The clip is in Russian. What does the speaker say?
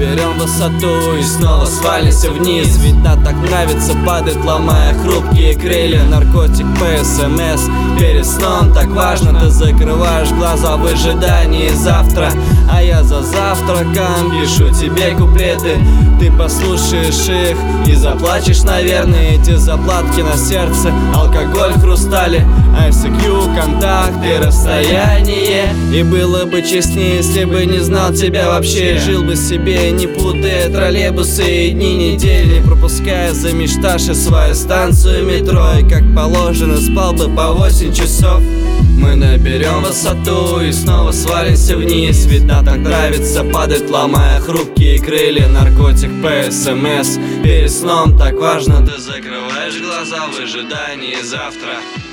наберем высоту и снова свалимся вниз. Ведь нам так нравится падать, ломая хрупкие крылья. Наркотик по СМС перед сном так важно. Ты закрываешь глаза в ожидании завтра, а я за завтраком пишу тебе куплеты. Ты послушаешь их и заплачешь, наверное. Эти заплатки на сердце, алкоголь в хрустале, ICQ, контакты, расстояние. И было бы честнее, если бы не знал тебя вообще. Жил бы себе, не путая троллейбусы и дни недели, пропуская за мечташи свою станцию метро. И как положено спал бы по 8 часов. Мы наберем высоту и снова свалимся вниз. Ведь нам так нравится падать, ломая хрупкие крылья. Наркотик по СМС перед сном так важно. Ты закрываешь глаза в ожидании завтра.